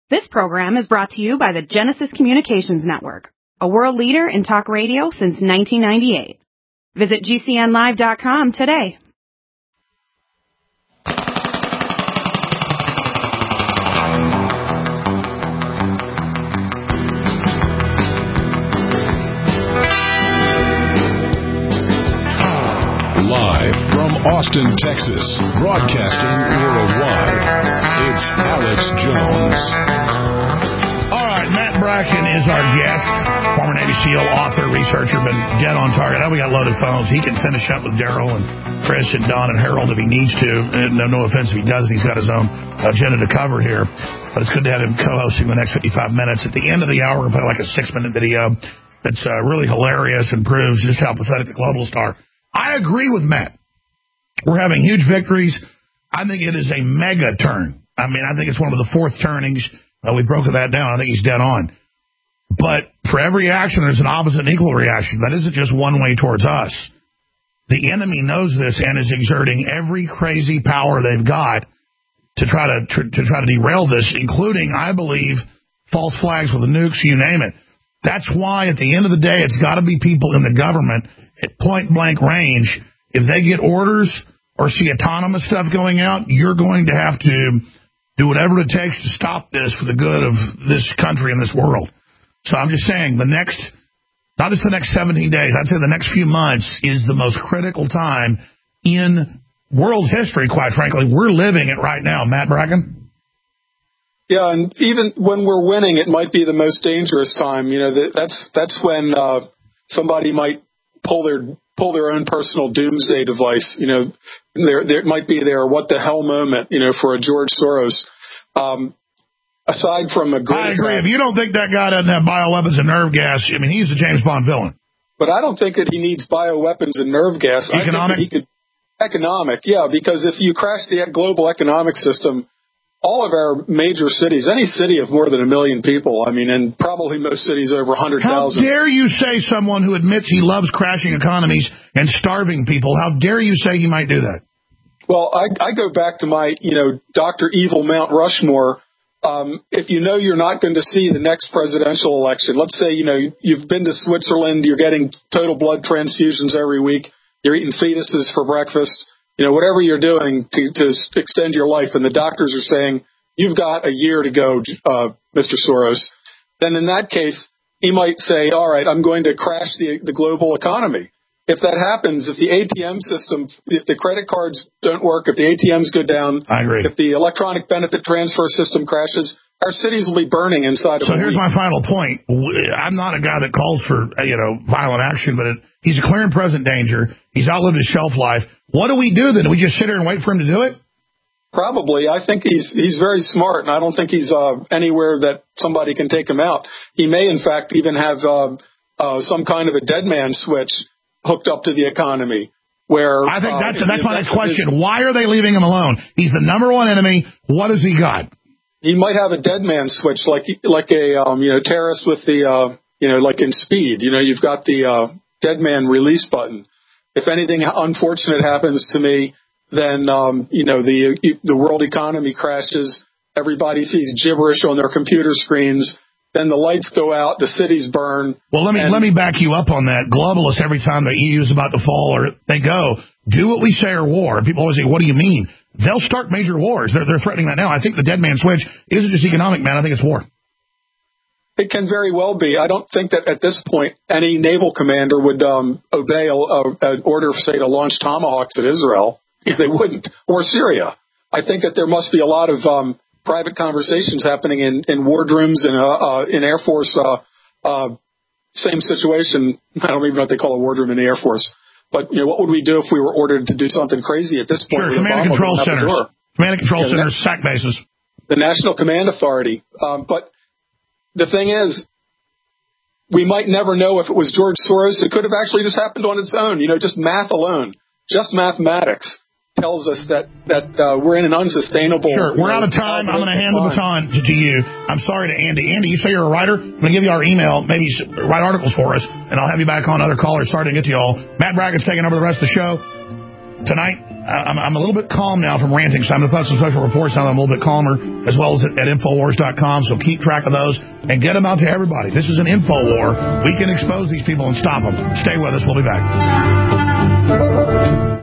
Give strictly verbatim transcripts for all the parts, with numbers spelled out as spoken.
This program is brought to you by the Genesis Communications Network, a world leader in talk radio since nineteen ninety-eight. Visit G C N live dot com today. Live from Austin, Texas, broadcasting worldwide, it's Alex Jones. All right, Matt Bracken is our guest, former Navy SEAL, author, researcher, been dead on target. Now we got loaded phones. He can finish up with Daryl and Chris and Don and Harold if he needs to. No, no offense if he doesn't. He's got his own agenda to cover here. But it's good to have him co-hosting the next fifty-five minutes. At the end of the hour, we're going to play like a six-minute video that's uh, really hilarious and proves just how pathetic the globalists are. I agree with Matt. We're having huge victories. I think it is a mega turn. I mean, I think it's one of the fourth turnings. Uh, we broke that down. I think he's dead on. But for every action, there's an opposite and equal reaction. That isn't just one way towards us. The enemy knows this and is exerting every crazy power they've got to try to, tr- to try to derail this, including, I believe, false flags with the nukes, you name it. That's why, at the end of the day, it's got to be people in the government at point-blank range. If they get orders or see autonomous stuff going out, you're going to have to do whatever it takes to stop this for the good of this country and this world. So I'm just saying, the next, not just the next seventeen days, I'd say the next few months is the most critical time in world history, quite frankly. We're living it right now. Matt Bracken? Yeah, and even when we're winning, it might be the most dangerous time. You know, that, that's that's when uh, somebody might pull their pull their own personal doomsday device. You know, there there might be their what the hell moment. You know, for a George Soros. Um, aside from a great, I agree. If you don't think that guy doesn't have bioweapons and nerve gas, I mean, he's a James Bond villain. But I don't think that he needs bioweapons and nerve gas. Economic, I think that he could economic, yeah, because if you crash the global economic system. All of our major cities, any city of more than a million people, I mean, and probably most cities over one hundred thousand. How dare you say someone who admits he loves crashing economies and starving people, how dare you say he might do that? Well, I, I go back to my, you know, Doctor Evil Mount Rushmore. Um, if you know you're not going to see the next presidential election, let's say, you know, you've been to Switzerland, you're getting total blood transfusions every week, you're eating fetuses for breakfast. You know, whatever you're doing to, to extend your life, and the doctors are saying, you've got a year to go, uh, Mister Soros, then in that case, he might say, all right, I'm going to crash the, the global economy. If that happens, if the A T M system, if the credit cards don't work, if the A T Ms go down, I agree. If the electronic benefit transfer system crashes, our cities will be burning inside of So a here's week. my final point. I'm not a guy that calls for, you know, violent action, but it, he's a clear and present danger. He's outlived his shelf life. What do we do then? Do we just sit here and wait for him to do it? Probably. I think he's he's very smart, and I don't think he's uh, anywhere that somebody can take him out. He may, in fact, even have uh, uh, some kind of a dead man switch hooked up to the economy. Where I think that's uh, that's my next question. His, Why are they leaving him alone? He's the number one enemy. What has he got? He might have a dead man switch, like like a um, you know terrorist with the uh, you know like in Speed. You know, you've got the uh, dead man release button. If anything unfortunate happens to me, then, um, you know, the the world economy crashes. Everybody sees gibberish on their computer screens. Then the lights go out. The cities burn. Well, let me let me back you up on that. Globalists, every time the E U is about to fall or they go, do what we say or war. And people always say, what do you mean? They'll start major wars. They're, they're threatening that now. I think the dead man switch isn't just economic, man. I think it's war. It can very well be. I don't think that at this point any naval commander would um, obey a, a, an order, say, to launch Tomahawks at Israel. They wouldn't. Or Syria. I think that there must be a lot of um, private conversations happening in, in wardrooms and uh, uh, in Air Force. Uh, uh, same situation. I don't even know what they call a wardroom in the Air Force. But you know, what would we do if we were ordered to do something crazy at this point? Sure, command and control centers. Command and control yeah, centers, SAC bases. The National Command Authority. Um, but the thing is, we might never know if it was George Soros. It could have actually just happened on its own. You know, just math alone, just mathematics tells us that that uh, we're in an unsustainable. Sure, we're out of time. I'm going to hand the baton to, to you. I'm sorry to Andy. Andy, you say you're a writer. I'm going to give you our email. Maybe write articles for us, and I'll have you back on other callers. Sorry to get to you all. Matt Bracken's taking over the rest of the show tonight. I'm, I'm a little bit calm now from ranting, so I'm going to post some special reports now. I'm a little bit calmer, as well as at, at Infowars dot com, so keep track of those and get them out to everybody. This is an info war. We can expose these people and stop them. Stay with us. We'll be back.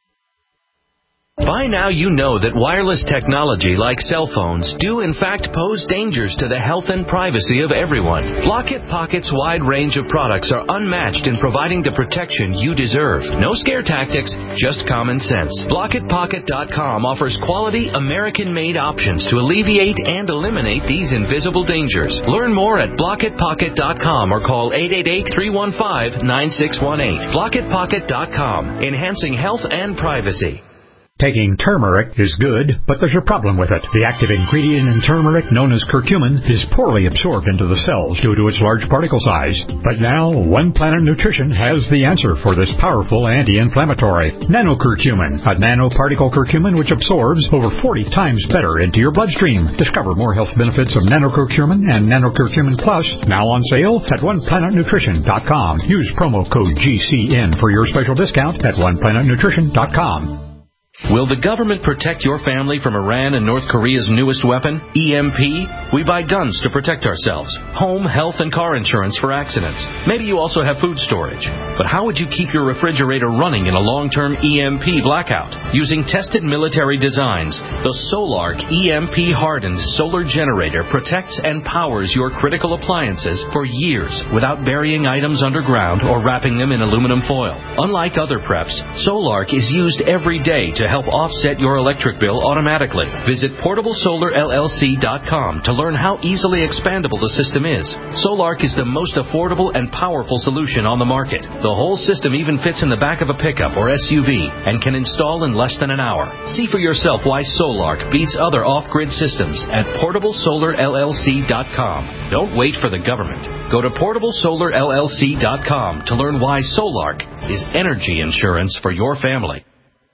By now you know that wireless technology like cell phones do in fact pose dangers to the health and privacy of everyone. Blockit Pocket's wide range of products are unmatched in providing the protection you deserve. No scare tactics, just common sense. Blockit Pocket dot com offers quality American-made options to alleviate and eliminate these invisible dangers. Learn more at Blockit Pocket dot com or call eight eight eight, three one five, nine six one eight. Blockit Pocket dot com, enhancing health and privacy. Taking turmeric is good, but there's a problem with it. The active ingredient in turmeric, known as curcumin, is poorly absorbed into the cells due to its large particle size. But now, One Planet Nutrition has the answer for this powerful anti-inflammatory. Nanocurcumin, a nanoparticle curcumin which absorbs over forty times better into your bloodstream. Discover more health benefits of nanocurcumin and nanocurcumin plus, now on sale at one planet nutrition dot com. Use promo code G C N for your special discount at one planet nutrition dot com. Will the government protect your family from Iran and North Korea's newest weapon, E M P? We buy guns to protect ourselves, home, health, and car insurance for accidents. Maybe you also have food storage. But how would you keep your refrigerator running in a long-term E M P blackout? Using tested military designs, the Solark E M P-hardened solar generator protects and powers your critical appliances for years without burying items underground or wrapping them in aluminum foil. Unlike other preps, Solark is used every day to help offset your electric bill automatically. Visit portable solar L L C dot com to learn how easily expandable the system is. Solark is the most affordable and powerful solution on the market. The whole system even fits in the back of a pickup or S U V and can install in less than an hour. See for yourself why Solark beats other off-grid systems at portable solar L L C dot com. Don't wait for the government. Go to portable solar L L C dot com to learn why Solark is energy insurance for your family.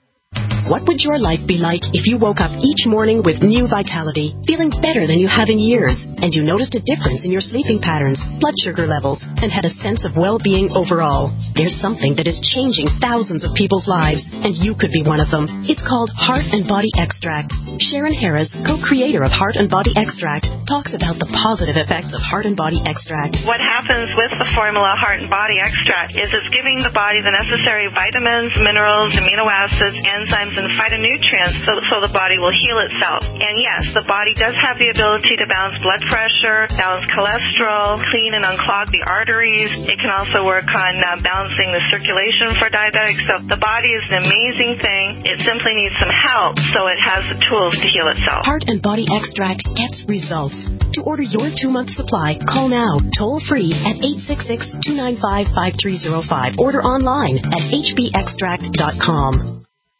What would your life be like if you woke up each morning with new vitality, feeling better than you have in years, and you noticed a difference in your sleeping patterns, blood sugar levels, and had a sense of well-being overall? There's something that is changing thousands of people's lives, and you could be one of them. It's called Heart and Body Extract. Sharon Harris, co-creator of Heart and Body Extract, talks about the positive effects of Heart and Body Extract. What happens with the formula Heart and Body Extract is it's giving the body the necessary vitamins, minerals, amino acids, enzymes, and phytonutrients so, so the body will heal itself. And yes, the body does have the ability to balance blood pressure, balance cholesterol, clean and unclog the arteries. It can also work on uh, balancing the circulation for diabetics. So the body is an amazing thing. It simply needs some help so it has the tools to heal itself. Heart and Body Extract gets results. To order your two-month supply, call now, toll-free at eight six six, two nine five, five three zero five. Order online at h b extract dot com.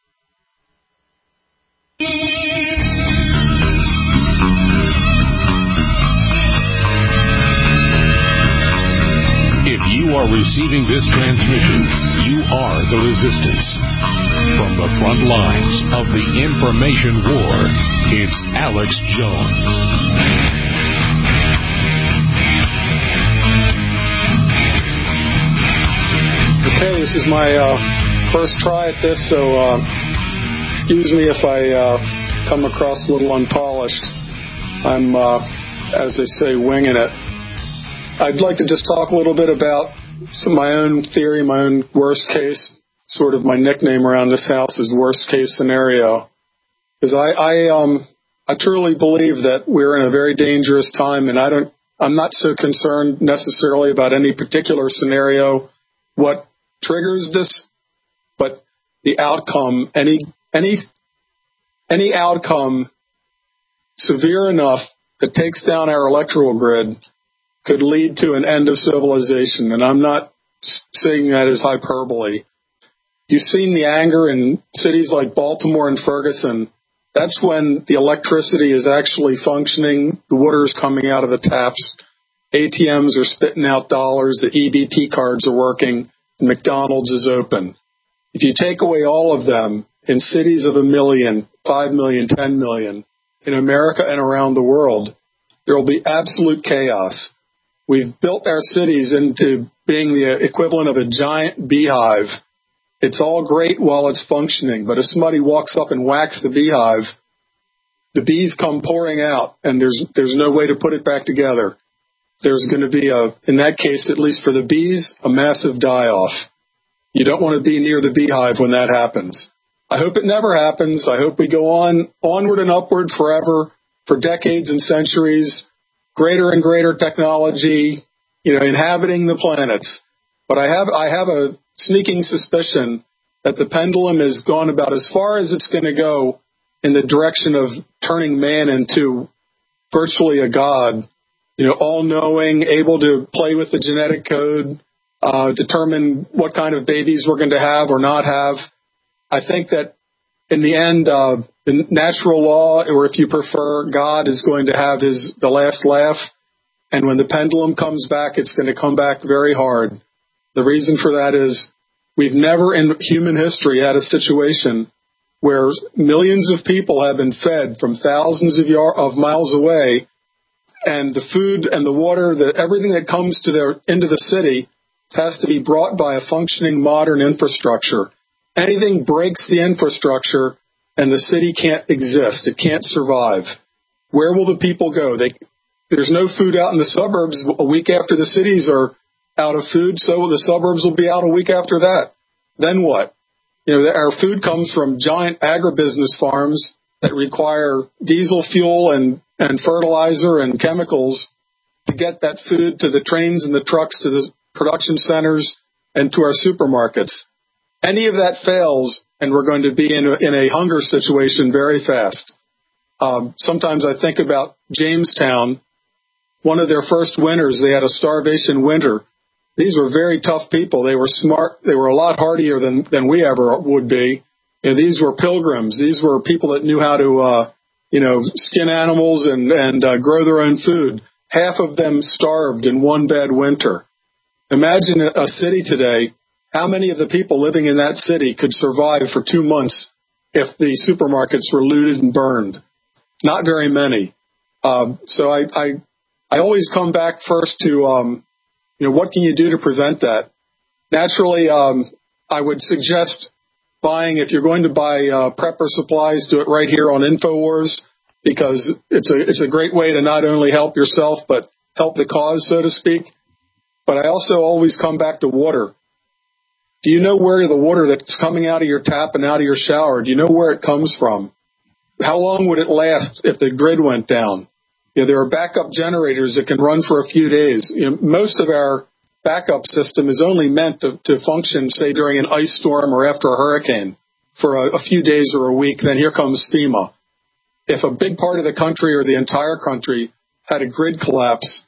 If you are receiving this transmission, you are the resistance. From the front lines of the information war, it's Alex Jones. Okay, this is my uh, first try at this, so uh, excuse me if I uh, come across a little unpolished. I'm, uh, as they say, winging it. I'd like to just talk a little bit about some of my own theory, my own worst case. Sort of my nickname around this house is worst case scenario. Because I, I, um, I truly believe that we're in a very dangerous time, and I don't, I'm not so concerned necessarily about any particular scenario, what triggers this, but the outcome, any, any, any outcome severe enough that takes down our electrical grid could lead to an end of civilization. And I'm not saying that as hyperbole. You've seen the anger in cities like Baltimore and Ferguson. That's when the electricity is actually functioning, the water is coming out of the taps, A T Ms are spitting out dollars, the E B T cards are working, and McDonald's is open. If you take away all of them in cities of a million, five million, ten million, in America and around the world, there will be absolute chaos. We've built our cities into being the equivalent of a giant beehive, It's all great while it's functioning, but if somebody walks up and whacks the beehive, the bees come pouring out, and there's there's no way to put it back together. There's going to be, a, in that case, at least for the bees, a massive die-off. You don't want to be near the beehive when that happens. I hope it never happens. I hope we go on onward and upward forever, for decades and centuries, greater and greater technology, you know, inhabiting the planets. But I have I have a sneaking suspicion that the pendulum has gone about as far as it's going to go in the direction of turning man into virtually a god, you know, all-knowing, able to play with the genetic code, uh, determine what kind of babies we're going to have or not have. I think that in the end, uh, the natural law, or if you prefer, God is going to have his the last laugh. And when the pendulum comes back, it's going to come back very hard. The reason for that is we've never in human history had a situation where millions of people have been fed from thousands of, yard, of miles away, and the food and the water, the, everything that comes to their into the city has to be brought by a functioning modern infrastructure. Anything breaks the infrastructure, and the city can't exist. It can't survive. Where will the people go? They, there's no food out in the suburbs. A week after the cities are out of food, so the suburbs will be out a week after that. Then what? You know, our food comes from giant agribusiness farms that require diesel fuel and, and fertilizer and chemicals to get that food to the trains and the trucks to the production centers and to our supermarkets. Any of that fails, and we're going to be in a, in a hunger situation very fast. Um, sometimes I think about Jamestown. One of their first winters, they had a starvation winter. These were very tough people. They were smart. They were a lot hardier than, than we ever would be. You know, these were pilgrims. These were people that knew how to, uh, you know, skin animals and, and uh, grow their own food. Half of them starved in one bad winter. Imagine a, a city today. How many of the people living in that city could survive for two months if the supermarkets were looted and burned? Not very many. Um, so I, I, I always come back first to, um, you know, what can you do to prevent that? Naturally, um, I would suggest buying, if you're going to buy uh, prepper supplies, do it right here on InfoWars, because it's a it's a great way to not only help yourself but help the cause, so to speak. But I also always come back to water. Do you know where the water that's coming out of your tap and out of your shower, do you know where it comes from? How long would it last if the grid went down? You know, there are backup generators that can run for a few days. You know, most of our backup system is only meant to, to function, say, during an ice storm or after a hurricane for a, a few days or a week. Then here comes FEMA. If a big part of the country or the entire country had a grid collapse,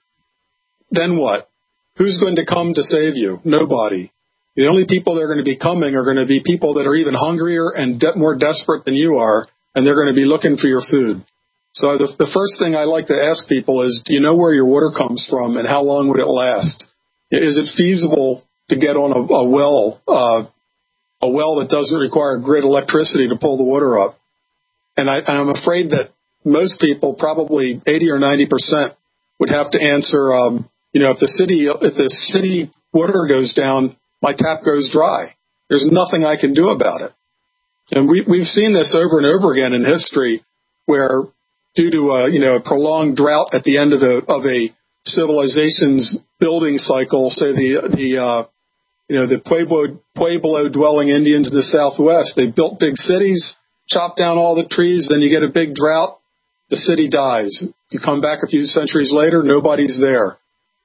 then what? Who's going to come to save you? Nobody. The only people that are going to be coming are going to be people that are even hungrier and de- more desperate than you are, and they're going to be looking for your food. So the, the first thing I like to ask people is, do you know where your water comes from and how long would it last? Is it feasible to get on a, a well, uh, a well that doesn't require grid electricity to pull the water up? And, I, and I'm afraid that most people, probably eighty or ninety percent, would have to answer, um, you know, if the city, if the city water goes down, my tap goes dry. There's nothing I can do about it. And we, we've seen this over and over again in history, where due to a, you know, a prolonged drought at the end of a, of a civilization's building cycle, say the, the, uh, you know, the Pueblo, Pueblo dwelling Indians in the Southwest, they built big cities, chopped down all the trees, then you get a big drought, the city dies. You come back a few centuries later, nobody's there.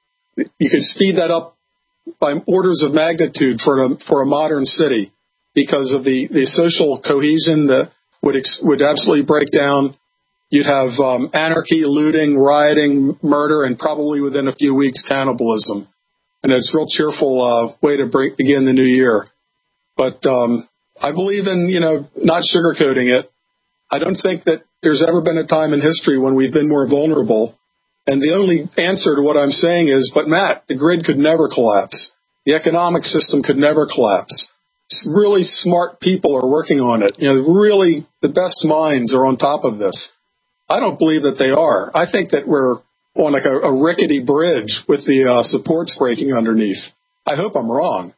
You could speed that up by orders of magnitude for a, for a modern city, because of the, the social cohesion that would, ex, would absolutely break down. You'd have um, anarchy, looting, rioting, murder, and probably within a few weeks, cannibalism. And it's a real cheerful uh, way to break, begin the new year. But um, I believe in, you know, not sugarcoating it. I don't think that there's ever been a time in history when we've been more vulnerable. And the only answer to what I'm saying is, but Matt, the grid could never collapse. The economic system could never collapse. Really smart people are working on it. You know, really the best minds are on top of this. I don't believe that they are. I think that we're on like a, a rickety bridge with the uh, supports breaking underneath. I hope I'm wrong.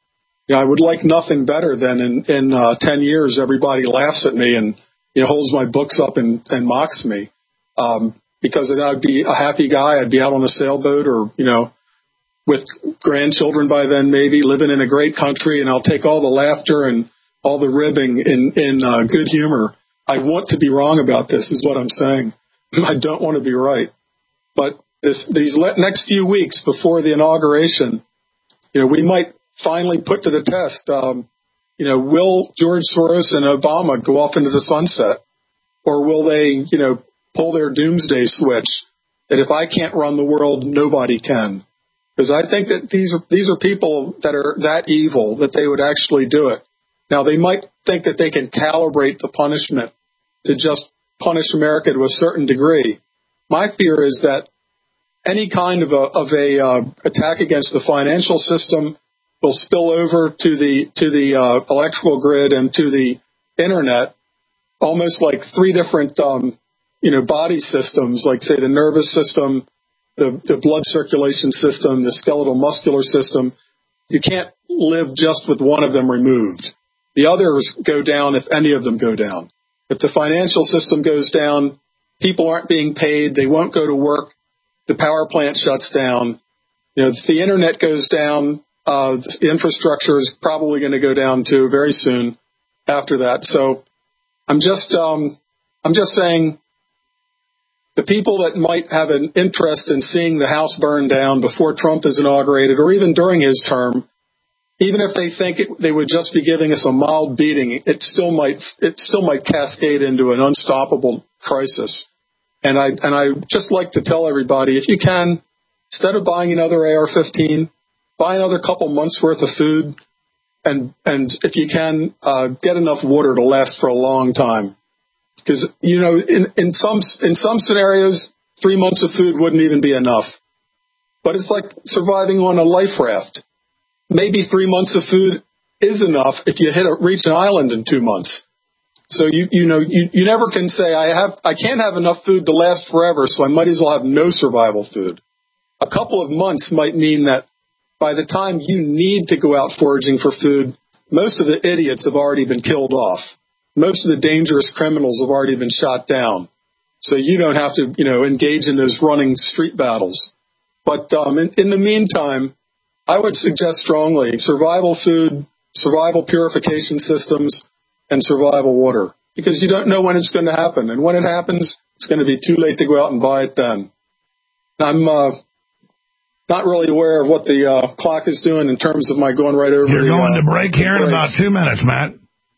You know, I would like nothing better than in, in uh, ten years, everybody laughs at me and, you know, holds my books up and, and mocks me. Um, because then I'd be a happy guy. I'd be out on a sailboat or, you know, with grandchildren by then, maybe living in a great country, and I'll take all the laughter and all the ribbing in, in uh, good humor. I want to be wrong about this is what I'm saying. I don't want to be right. But this, these next few weeks before the inauguration, you know, we might finally put to the test, um, you know, will George Soros and Obama go off into the sunset? Or will they, you know, pull their doomsday switch that if I can't run the world, nobody can? Because I think that these are these are people that are that evil that they would actually do it. Now, they might think that they can calibrate the punishment to just punish America to a certain degree. My fear is that any kind of a, of a uh, attack against the financial system will spill over to the to the uh, electrical grid and to the internet, almost like three different um, you know body systems, like say the nervous system, the, the blood circulation system, the skeletal muscular system. You can't live just with one of them removed. The others go down if any of them go down. If the financial system goes down, people aren't being paid, they won't go to work, the power plant shuts down. You know, if the internet goes down, uh, the infrastructure is probably going to go down too very soon after that. So I'm just, um, I'm just saying the people that might have an interest in seeing the house burn down before Trump is inaugurated or even during his term, even if they think it, they would just be giving us a mild beating, it still might it still might cascade into an unstoppable crisis. And I and I just like to tell everybody, if you can, instead of buying another A R fifteen, buy another couple months worth of food, and and if you can, uh, get enough water to last for a long time. Because you know, in in some in some scenarios, three months of food wouldn't even be enough. But it's like surviving on a life raft. Maybe three months of food is enough if you hit a, reach an island in two months. So you you know you, you never can say I have I can't have enough food to last forever, so I might as well have no survival food. A couple of months might mean that by the time you need to go out foraging for food, most of the idiots have already been killed off. Most of the dangerous criminals have already been shot down. So you don't have to you know engage in those running street battles. But um, in, in the meantime, I would suggest strongly survival food, survival purification systems, and survival water, because you don't know when it's going to happen. And when it happens, it's going to be too late to go out and buy it then. I'm uh, not really aware of what the uh, clock is doing in terms of my going right over. You're the, going uh, to break here in about two minutes, Matt.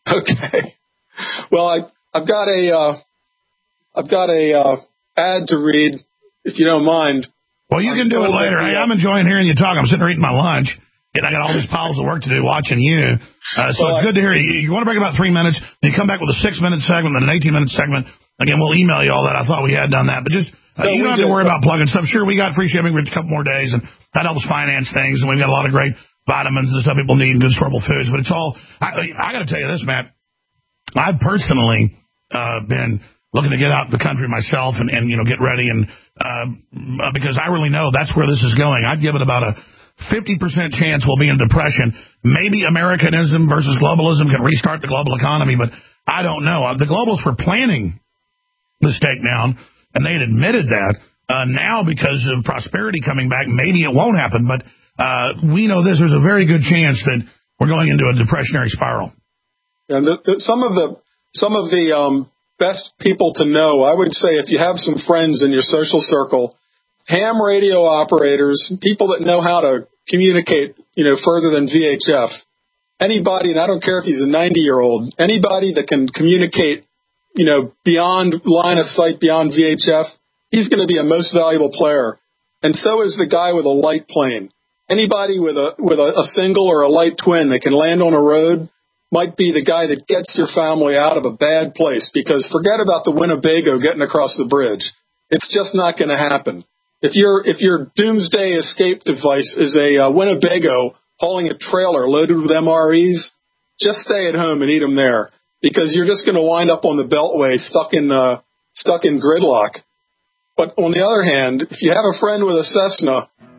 Okay. Well, I, I've got a, uh, I've got a uh, ad to read, if you don't mind. Well, you can do it later. Hey, I'm enjoying hearing you talk. I'm sitting there eating my lunch, and I got all these piles of work to do watching you. Uh, so well, it's good to hear you. You want to break about three minutes, then you come back with a six-minute segment, then an eighteen-minute segment. Again, we'll email you all that. I thought we had done that. But just uh, no, you don't have to worry about plugging stuff. Sure, we got free shipping for a couple more days, and that helps finance things, and we've got a lot of great vitamins and stuff people need and good storable foods. But it's all I, I got to tell you this, Matt. I've personally uh, been looking to get out the country myself and, and you know, get ready. And uh, because I really know that's where this is going. I'd give it about a fifty percent chance we'll be in depression. Maybe Americanism versus globalism can restart the global economy, but I don't know. The globalists were planning this takedown, and they had admitted that. Uh, now, because of prosperity coming back, maybe it won't happen. But uh, we know this. There's a very good chance that we're going into a depressionary spiral. And the, the, some of the some of the um, best people to know, I would say, if you have some friends in your social circle, ham radio operators, people that know how to communicate, you know, further than V H F. Anybody, and I don't care if he's a ninety-year-old, anybody that can communicate, you know, beyond line of sight, beyond V H F, he's going to be a most valuable player. And so is the guy with a light plane. Anybody with a with a, a single or a light twin that can land on a road might be the guy that gets your family out of a bad place, because forget about the Winnebago getting across the bridge. It's just not going to happen. If your if your doomsday escape device is a uh, Winnebago hauling a trailer loaded with M R Es, just stay at home and eat them there, because you're just going to wind up on the Beltway stuck in uh, stuck in gridlock. But on the other hand, if you have a friend with a Cessna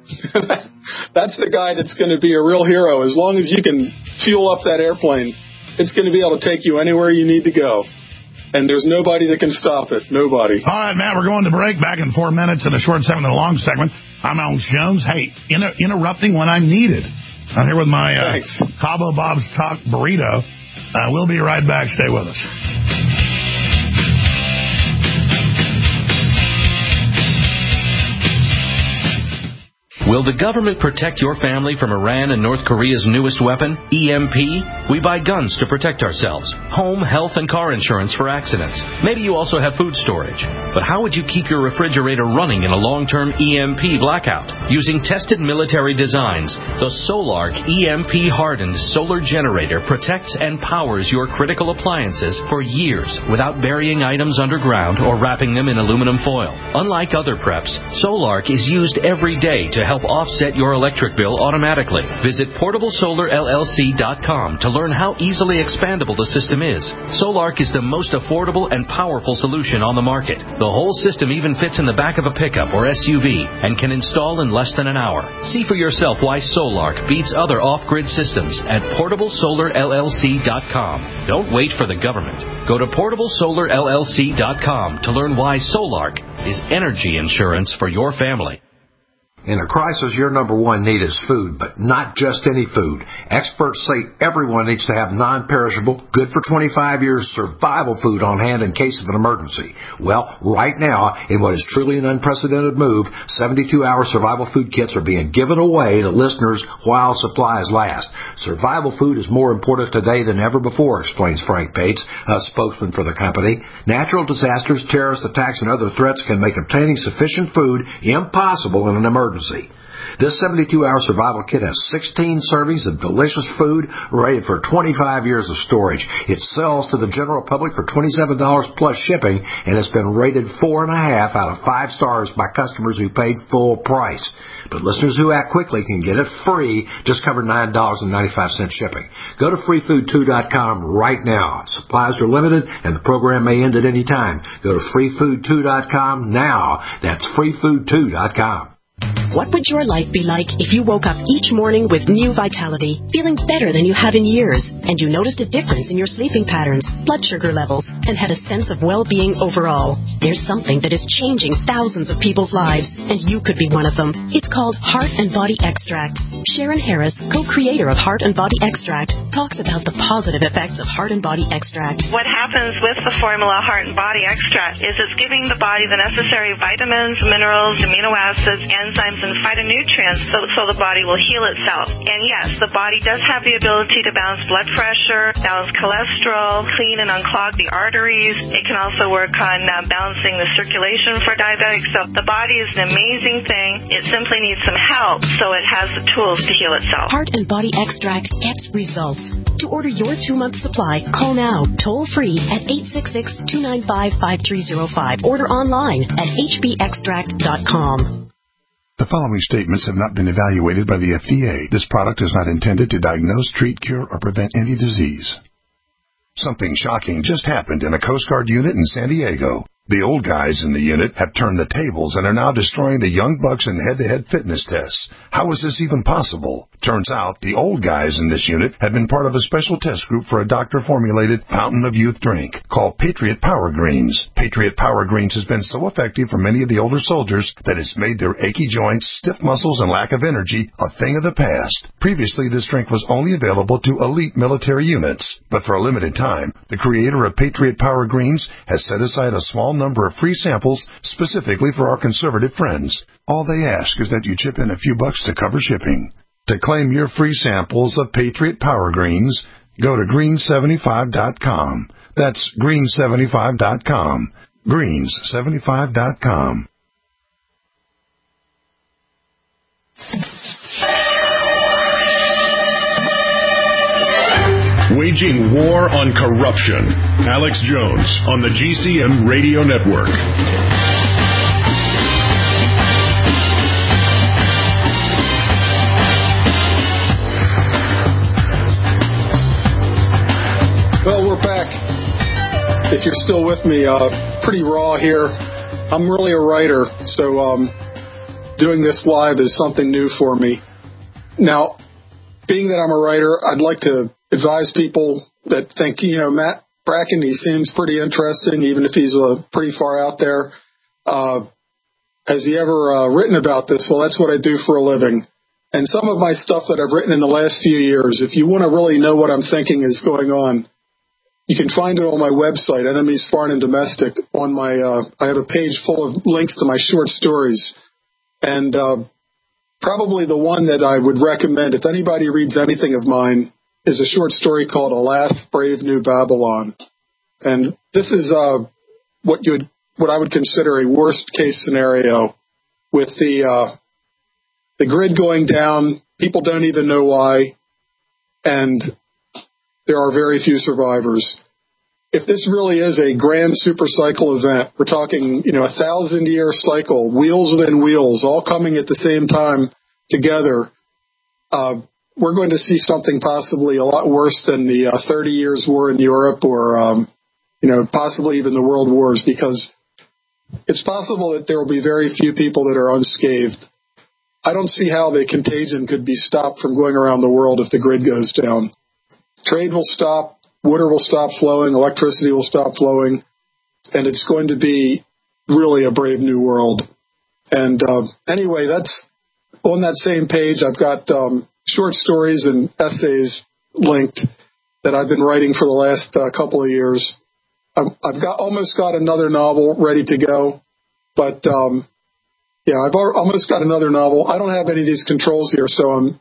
That's the guy that's going to be a real hero. As long as you can fuel up that airplane, it's going to be able to take you anywhere you need to go. And there's nobody that can stop it. Nobody. All right, Matt, we're going to break. Back in four minutes in a short segment and a long segment. I'm Alex Jones. Hey, inter- interrupting when I'm needed. I'm here with my uh, Cabo Bob's Talk Burrito. Uh, we'll be right back. Stay with us. Will the government protect your family from Iran and North Korea's newest weapon, E M P? We buy guns to protect ourselves, home, health, and car insurance for accidents. Maybe you also have food storage. But how would you keep your refrigerator running in a long-term E M P blackout? Using tested military designs, the Solark E M P-hardened solar generator protects and powers your critical appliances for years without burying items underground or wrapping them in aluminum foil. Unlike other preps, Solark is used every day to help offset your electric bill automatically. Visit portable solar L L C dot com to learn how easily expandable the system is. Solark is the most affordable and powerful solution on the market. The whole system even fits in the back of a pickup or S U V and can install in less than an hour. See for yourself why Solark beats other off-grid systems at portable solar L L C dot com. Don't wait for the government. Go to portable solar L L C dot com to learn why Solark is energy insurance for your family. In a crisis, your number one need is food, but not just any food. Experts say everyone needs to have non-perishable, good for twenty-five years survival food on hand in case of an emergency. Well, right now, in what is truly an unprecedented move, seventy-two hour survival food kits are being given away to listeners while supplies last. Survival food is more important today than ever before, explains Frank Bates, a spokesman for the company. Natural disasters, terrorist attacks, and other threats can make obtaining sufficient food impossible in an emergency. This seventy-two hour survival kit has sixteen servings of delicious food rated for twenty-five years of storage. It sells to the general public for twenty-seven dollars plus shipping and has been rated four and a half out of five stars by customers who paid full price. But listeners who act quickly can get it free, just cover nine dollars and ninety-five cents shipping. Go to free food two dot com right now. Supplies are limited and the program may end at any time. Go to free food two dot com now. That's free food two dot com. What would your life be like if you woke up each morning with new vitality, feeling better than you have in years, and you noticed a difference in your sleeping patterns, blood sugar levels, and had a sense of well-being overall? There's something that is changing thousands of people's lives, and you could be one of them. It's called Heart and Body Extract. Sharon Harris, co-creator of Heart and Body Extract, talks about the positive effects of Heart and Body Extract. What happens with the formula Heart and Body Extract is it's giving the body the necessary vitamins, minerals, amino acids, enzymes, and phytonutrients so, so the body will heal itself. And yes, the body does have the ability to balance blood pressure, balance cholesterol, clean and unclog the arteries. It can also work on uh, balancing the circulation for diabetics. So the body is an amazing thing. It simply needs some help so it has the tools to heal itself. Heart and Body Extract gets results. To order your two-month supply, call now, toll-free at eight six six, two nine five, five three zero five. Order online at h b extract dot com. The following statements have not been evaluated by the F D A. This product is not intended to diagnose, treat, cure, or prevent any disease. Something shocking just happened in a Coast Guard unit in San Diego. The old guys in the unit have turned the tables and are now destroying the young bucks in head-to-head fitness tests. How is this even possible? Turns out the old guys in this unit have been part of a special test group for a doctor-formulated fountain of youth drink called Patriot Power Greens. Patriot Power Greens has been so effective for many of the older soldiers that it's made their achy joints, stiff muscles, and lack of energy a thing of the past. Previously, this drink was only available to elite military units, but for a limited time, the creator of Patriot Power Greens has set aside a small number of free samples specifically for our conservative friends. All they ask is that you chip in a few bucks to cover shipping. To claim your free samples of Patriot Power Greens, go to green seventy-five dot com. That's green seventy-five dot com. greens seventy-five dot com. Waging war on corruption. Alex Jones on the G C M Radio Network. Well, we're back. If you're still with me, uh, pretty raw here. I'm really a writer, so um, doing this live is something new for me. Now, being that I'm a writer, I'd like to advise people that think, you know, Matt Bracken, he seems pretty interesting, even if he's uh, pretty far out there. Uh, has he ever uh, written about this? Well, that's what I do for a living. And some of my stuff that I've written in the last few years, if you want to really know what I'm thinking is going on, you can find it on my website, Enemies Foreign and Domestic. On my, uh, I have a page full of links to my short stories. And uh, probably the one that I would recommend, if anybody reads anything of mine, is a short story called Alas, Brave New Babylon. And this is uh, what you would, what I would consider a worst case scenario with the uh, the grid going down. People don't even know why, and there are very few survivors. If this really is a grand super cycle event, we're talking, you know, a thousand year cycle, wheels within wheels, all coming at the same time together. Uh, we're going to see something possibly a lot worse than the uh, thirty years war in Europe, or, um, you know, possibly even the world wars, because it's possible that there will be very few people that are unscathed. I don't see how the contagion could be stopped from going around the world if the grid goes down. Trade will stop, water will stop flowing, electricity will stop flowing, and it's going to be really a brave new world. And uh, anyway, that's on that same page. I've got um, short stories and essays linked that I've been writing for the last uh, couple of years. I've, I've got almost got another novel ready to go, but um, yeah, I've almost got another novel. I don't have any of these controls here, so I'm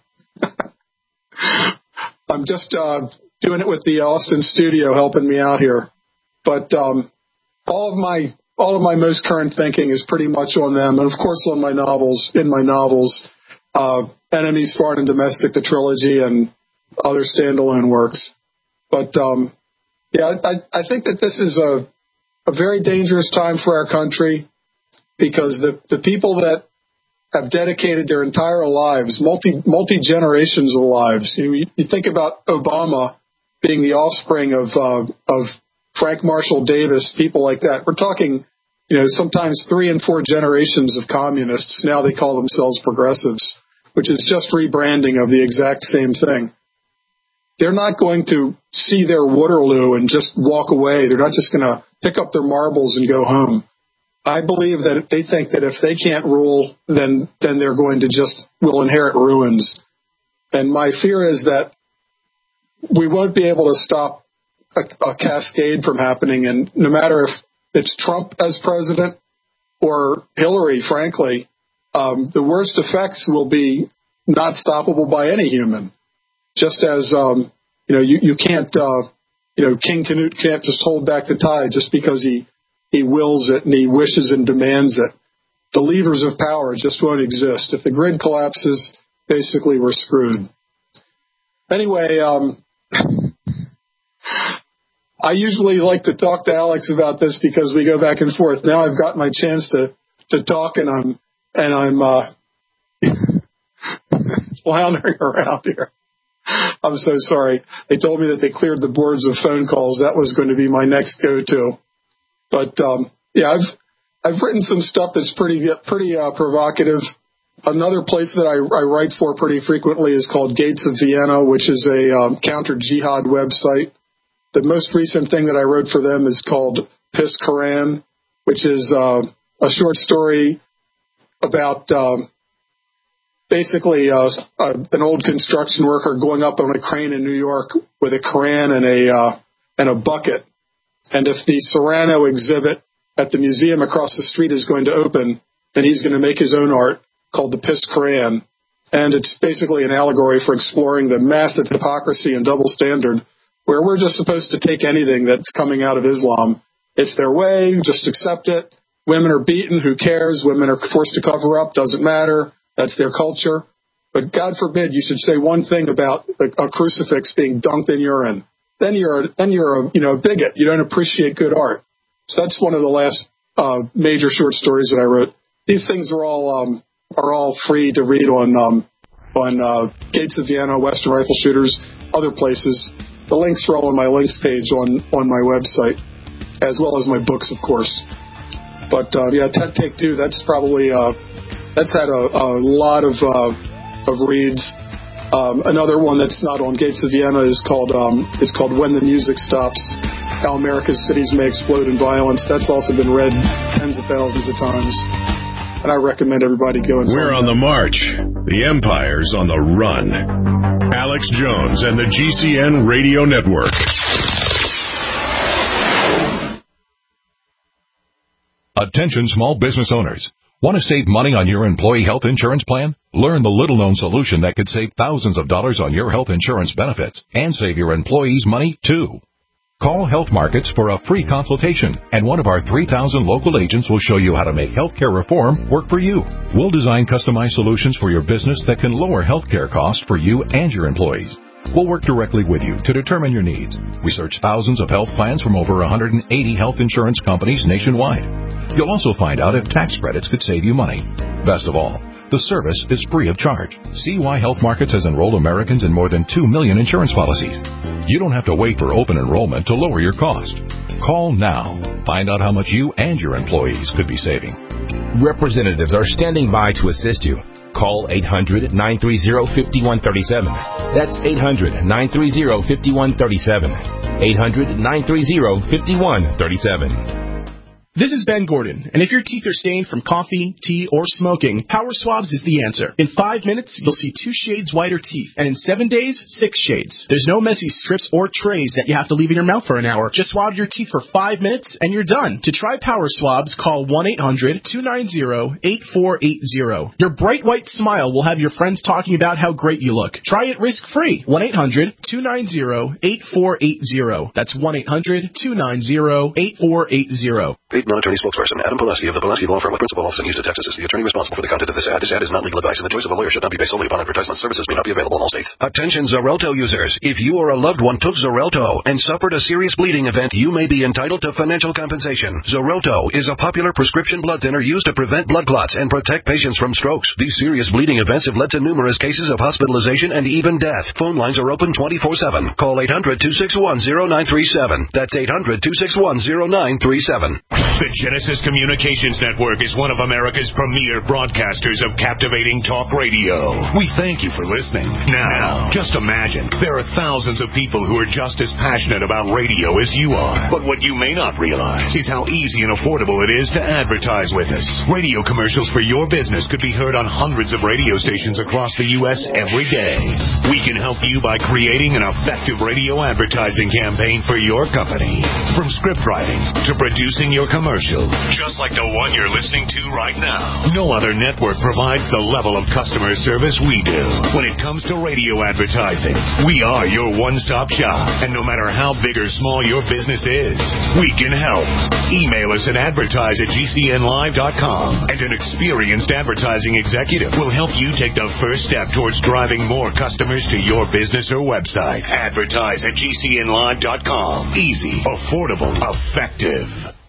I'm just uh, doing it with the Austin studio helping me out here. But um, all of my all of my most current thinking is pretty much on them, and of course on my novels. In my novels, uh, Enemies, Foreign and Domestic, the trilogy, and other standalone works. But um, yeah, I, I think that this is a a very dangerous time for our country, because the the people that have dedicated their entire lives, multi multi generations of lives. You, you think about Obama being the offspring of uh, of Frank Marshall Davis, people like that. We're talking, you know, sometimes three and four generations of communists. Now they call themselves progressives, which is just rebranding of the exact same thing. They're not going to see their Waterloo and just walk away. They're not just going to pick up their marbles and go home. I believe that they think that if they can't rule, then then they're going to just will inherit ruins. And my fear is that we won't be able to stop a, a cascade from happening. And no matter if it's Trump as president or Hillary, frankly, um, the worst effects will be not stoppable by any human. Just as um, you know, you you can't uh, you know King Canute can't just hold back the tide just because he. He wills it and he wishes and demands it. The levers of power just won't exist. If the grid collapses, basically we're screwed. Anyway, um, I usually like to talk to Alex about this because we go back and forth. Now I've got my chance to, to talk, and I'm and I'm uh, floundering around here. I'm so sorry. They told me that they cleared the boards of phone calls. That was going to be my next go-to. But um, yeah, I've I've written some stuff that's pretty pretty uh, provocative. Another place that I, I write for pretty frequently is called Gates of Vienna, which is a um, counter-jihad website. The most recent thing that I wrote for them is called Piss Koran, which is uh, a short story about um, basically uh, an old construction worker going up on a crane in New York with a Koran and a uh, and a bucket. And if the Serrano exhibit at the museum across the street is going to open, then he's going to make his own art called the Piss Koran. And it's basically an allegory for exploring the massive hypocrisy and double standard, where we're just supposed to take anything that's coming out of Islam. It's their way, just accept it. Women are beaten, who cares? Women are forced to cover up, doesn't matter. That's their culture. But God forbid you should say one thing about a, a crucifix being dunked in urine. Then you're a, then you're a you know bigot. You don't appreciate good art. So that's one of the last uh, major short stories that I wrote. These things are all um, are all free to read on um, on uh, Gates of Vienna, Western Rifle Shooters, other places. The links are all on my links page on on my website, as well as my books, of course. But uh, yeah, Ted Take Two. That's probably uh, That's had a, a lot of uh, of reads. Um, another one that's not on Gates of Vienna is called um, is called When the Music Stops: How America's Cities May Explode in Violence. That's also been read tens of thousands of times, and I recommend everybody go and. We're on that. The march. The empire's on the run. Alex Jones and the G C N Radio Network. Attention small business owners. Want to save money on your employee health insurance plan? Learn the little-known solution that could save thousands of dollars on your health insurance benefits and save your employees money, too. Call Health Markets for a free consultation, and one of our three thousand local agents will show you how to make healthcare reform work for you. We'll design customized solutions for your business that can lower healthcare costs for you and your employees. We'll work directly with you to determine your needs. We search thousands of health plans from over one hundred eighty health insurance companies nationwide. You'll also find out if tax credits could save you money. Best of all, the service is free of charge. See why Health Markets has enrolled Americans in more than two million insurance policies. You don't have to wait for open enrollment to lower your cost. Call now. Find out how much you and your employees could be saving. Representatives are standing by to assist you. Call eight hundred, nine three zero, five one three seven. That's eight hundred, nine three zero, five one three seven. eight hundred, nine three zero, five one three seven. This is Ben Gordon, and if your teeth are stained from coffee, tea, or smoking, Power Swabs is the answer. In five minutes, you'll see two shades whiter teeth, and in seven days, six shades. There's no messy strips or trays that you have to leave in your mouth for an hour. Just swab your teeth for five minutes, and you're done. To try Power Swabs, call one eight hundred, two nine zero, eight four eight zero. Your bright white smile will have your friends talking about how great you look. Try it risk-free. one eight hundred, two nine zero, eight four eight zero. That's one eight hundred, two nine zero, eight four eight zero. Paid non-attorney spokesperson Adam Pulaski of the Pulaski Law Firm with principal office in Houston, Texas is the attorney responsible for the content of this ad. This ad is not legal advice, and the choice of a lawyer should not be based solely upon advertisement. Services may not be available in all states. Attention Xarelto users. If you or a loved one took Xarelto and suffered a serious bleeding event, you may be entitled to financial compensation. Xarelto is a popular prescription blood thinner used to prevent blood clots and protect patients from strokes. These serious bleeding events have led to numerous cases of hospitalization and even death. Phone lines are open twenty-four seven. Call eight hundred, two six one, zero nine three seven. That's eight hundred, two six one, zero nine three seven. The Genesis Communications Network is one of America's premier broadcasters of captivating talk radio. We thank you for listening. Now, just imagine, there are thousands of people who are just as passionate about radio as you are. But what you may not realize is how easy and affordable it is to advertise with us. Radio commercials for your business could be heard on hundreds of radio stations across the U S every day. We can help you by creating an effective radio advertising campaign for your company. From script writing to producing your commercial, just like the one you're listening to right now. No other network provides the level of customer service we do. When it comes to radio advertising, we are your one-stop shop. And no matter how big or small your business is, we can help. Email us at advertise at G C N live dot com, and an experienced advertising executive will help you take the first step towards driving more customers to your business or website. Advertise at G C N live dot com. Easy, affordable, effective.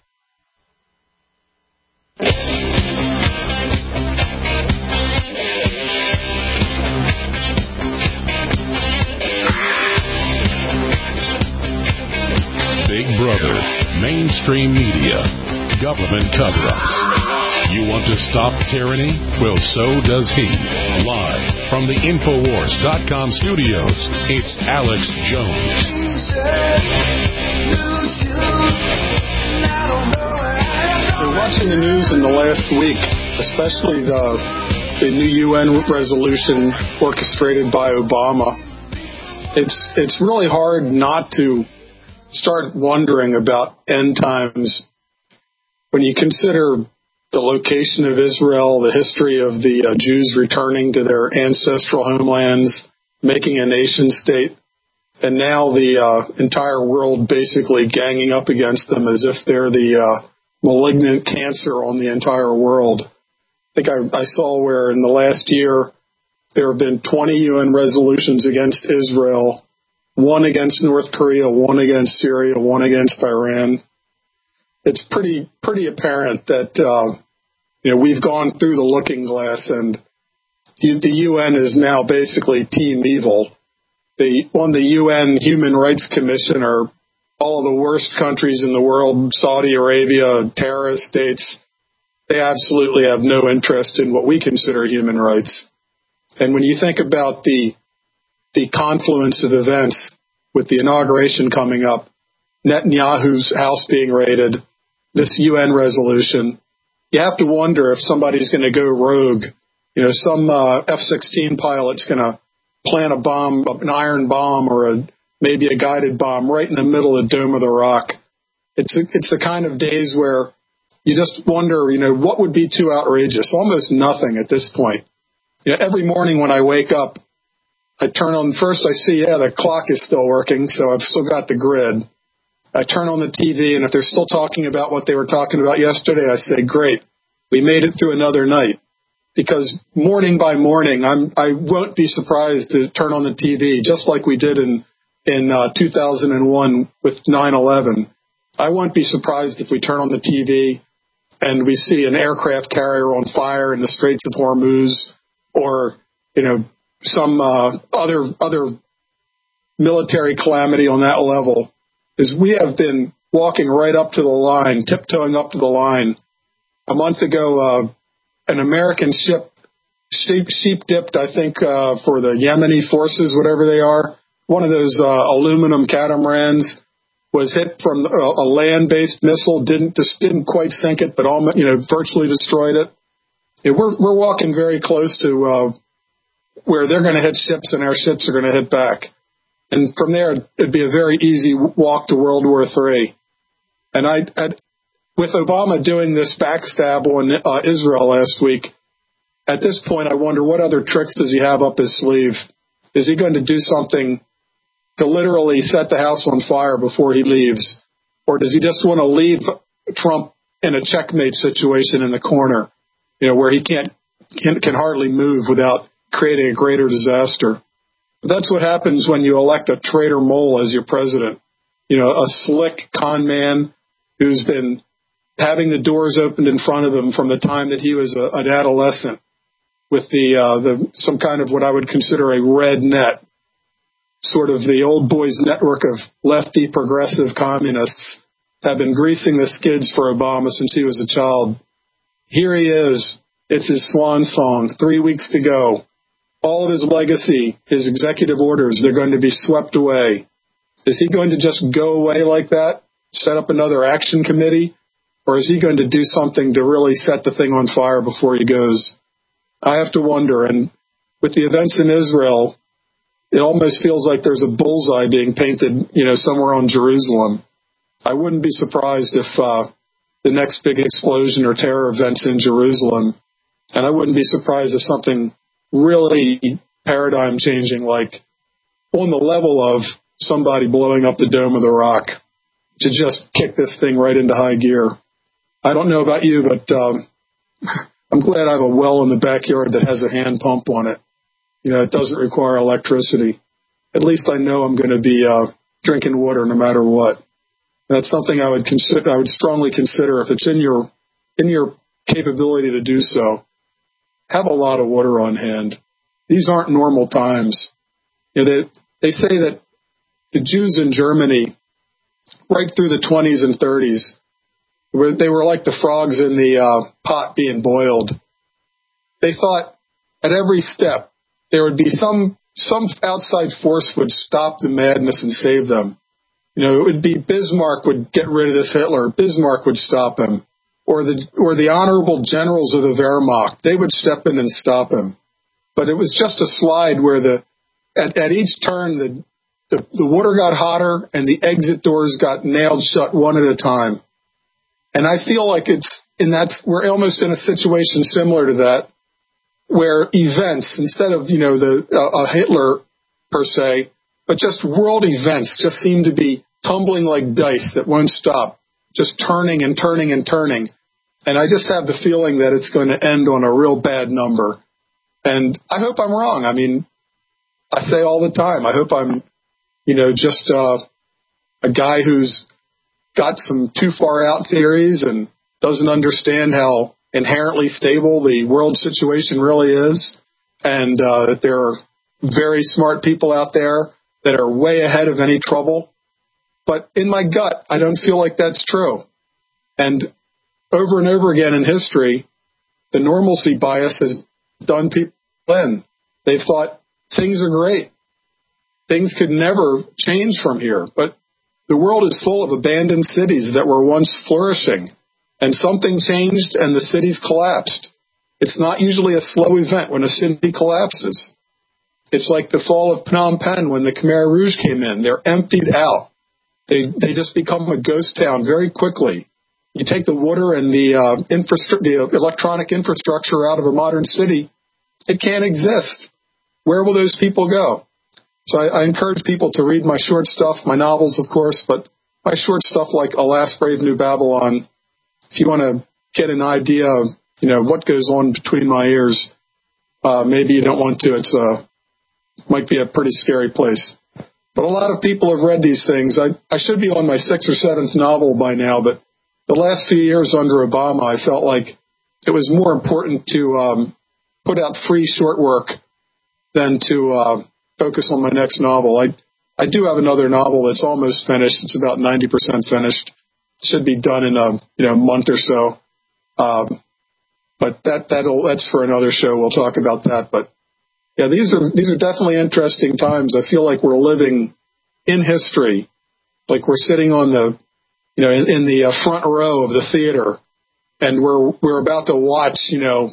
Big Brother, mainstream media, government cover-ups. You want to stop tyranny? Well, so does he. Live from the Infowars dot com studios, it's Alex Jones. We're watching the news in the last week, especially the, the new U N resolution orchestrated by Obama. It's it's really hard not to start wondering about end times when you consider the location of Israel, the history of the uh, Jews returning to their ancestral homelands, making a nation state, and now the uh, entire world basically ganging up against them as if they're the uh, malignant cancer on the entire world. I think I, I saw where in the last year there have been twenty U N resolutions against Israel, one against North Korea, one against Syria, one against Iran. It's pretty pretty apparent that uh, you know we've gone through the looking glass, and the, the U N is now basically team evil. The on the U N Human Rights Commission are all of the worst countries in the world: Saudi Arabia, terrorist states. they absolutely have no interest in what we consider human rights. And when you think about the the confluence of events with the inauguration coming up, Netanyahu's house being raided, this U N resolution, you have to wonder if somebody's going to go rogue. You know, some uh, F sixteen pilot's going to plant a bomb, an iron bomb, or a, maybe a guided bomb right in the middle of Dome of the Rock. It's a, it's the kind of days where you just wonder, you know, what would be too outrageous? Almost nothing at this point. You know, every morning when I wake up, I turn on, first I see, yeah, the clock is still working, so I've still got the grid. I turn on the T V, and if they're still talking about what they were talking about yesterday, I say, great, we made it through another night. Because morning by morning, I'm, I won't be surprised to turn on the T V, just like we did in, in uh, two thousand one with nine eleven. I won't be surprised if we turn on the T V and we see an aircraft carrier on fire in the Straits of Hormuz, or, you know, some uh, other other military calamity on that level. Is we have been walking right up to the line, tiptoeing up to the line. A month ago, uh, an American ship, sheep, sheep dipped, I think, uh, for the Yemeni forces, whatever they are. One of those uh, aluminum catamarans was hit from a, a land-based missile. Didn't just didn't quite sink it, but almost, you know, virtually destroyed it. Yeah, we're we're walking very close to uh, where they're going to hit ships and our ships are going to hit back. And from there, it'd be a very easy walk to World War Three. And I, I'd, with Obama doing this backstab on uh, Israel last week, at this point, I wonder what other tricks does he have up his sleeve? Is he going to do something to literally set the house on fire before he leaves? Or does he just want to leave Trump in a checkmate situation in the corner, you know, where he can't can, can hardly move without creating a greater disaster? That's what happens when you elect a traitor mole as your president. You know, a slick con man who's been having the doors opened in front of him from the time that he was a, an adolescent, with the uh, the some kind of what I would consider a red net, sort of the old boys network of lefty progressive communists have been greasing the skids for Obama since he was a child. Here he is. It's his swan song. Three weeks to go. All of his legacy, his executive orders, they're going to be swept away. Is he going to just go away like that, set up another action committee, or is he going to do something to really set the thing on fire before he goes? I have to wonder. And with the events in Israel, it almost feels like there's a bullseye being painted, you know, somewhere on Jerusalem. I wouldn't be surprised if uh, the next big explosion or terror event's in Jerusalem, and I wouldn't be surprised if something really paradigm changing, like on the level of somebody blowing up the Dome of the Rock, to just kick this thing right into high gear. I don't know about you, but um, I'm glad I have a well in the backyard that has a hand pump on it. You know, it doesn't require electricity. At least I know I'm going to be uh, drinking water no matter what. That's something I would consider. I would strongly consider, if it's in your in your capability to do so. Have a lot of water on hand. These aren't normal times. You know, they, they say that the Jews in Germany, right through the twenties and thirties, were, they were like the frogs in the uh, pot being boiled. They thought at every step there would be some some outside force would stop the madness and save them. You know, it would be Bismarck would get rid of this Hitler. Bismarck would stop him. Or the or the honorable generals of the Wehrmacht, they would step in and stop him. But it was just a slide where the at, at each turn the, the the water got hotter and the exit doors got nailed shut one at a time. And I feel like it's and that's we're almost in a situation similar to that, where events, instead of, you know, the uh, a Hitler per se, but just world events just seem to be tumbling like dice that won't stop, just turning and turning and turning. And I just have the feeling that it's going to end on a real bad number. And I hope I'm wrong. I mean, I say all the time, I hope I'm, you know, just uh, a guy who's got some too far out theories and doesn't understand how inherently stable the world situation really is, and uh, that there are very smart people out there that are way ahead of any trouble. But in my gut, I don't feel like that's true. And over and over again in history, the normalcy bias has done people in. They've thought things are great. Things could never change from here. But the world is full of abandoned cities that were once flourishing, and something changed and the cities collapsed. It's not usually a slow event when a city collapses. It's like the fall of Phnom Penh when the Khmer Rouge came in. They're emptied out. They they just become a ghost town very quickly. You take the water and the uh, infrastru- the electronic infrastructure out of a modern city, it can't exist. Where will those people go? So I, I encourage people to read my short stuff, my novels, of course, but my short stuff like Alas, Brave New Babylon. If you want to get an idea of, you know, what goes on between my ears, uh, maybe you don't want to. It's uh, might be a pretty scary place. But a lot of people have read these things. I, I should be on my sixth or seventh novel by now, but the last few years under Obama, I felt like it was more important to um, put out free short work than to uh, focus on my next novel. I I do have another novel that's almost finished. It's about ninety percent finished. It should be done in a you know month or so. Um, but that that'll that's for another show. We'll talk about that. But yeah, these are these are definitely interesting times. I feel like we're living in history, like we're sitting on the you know in, in the uh, front row of the theater, and we're we're about to watch you know